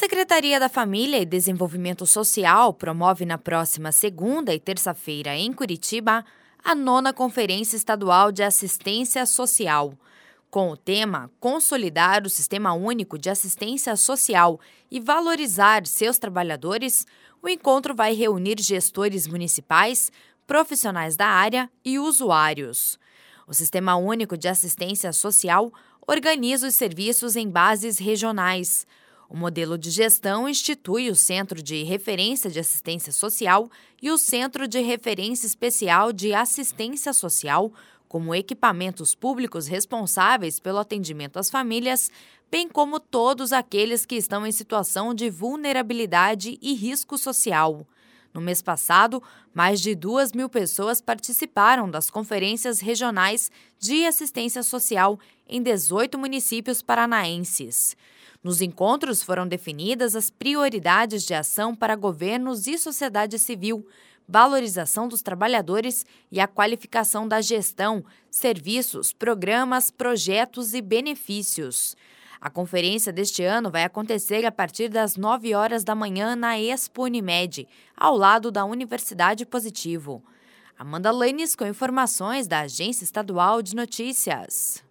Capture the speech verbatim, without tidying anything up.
A Secretaria da Família e Desenvolvimento Social promove na próxima segunda e terça-feira, em Curitiba, a nona Conferência Estadual de Assistência Social. Com o tema Consolidar o Sistema Único de Assistência Social e valorizar seus trabalhadores, o encontro vai reunir gestores municipais, profissionais da área e usuários. O Sistema Único de Assistência Social organiza os serviços em bases regionais. O modelo de gestão institui o Centro de Referência de Assistência Social e o Centro de Referência Especial de Assistência Social como equipamentos públicos responsáveis pelo atendimento às famílias, bem como todos aqueles que estão em situação de vulnerabilidade e risco social. No mês passado, mais de duas mil pessoas participaram das conferências regionais de assistência social em dezoito municípios paranaenses. Nos encontros foram definidas as prioridades de ação para governos e sociedade civil, valorização dos trabalhadores e a qualificação da gestão, serviços, programas, projetos e benefícios. A conferência deste ano vai acontecer a partir das nove horas da manhã na Expo Unimed, ao lado da Universidade Positivo. Amanda Lanes com informações da Agência Estadual de Notícias.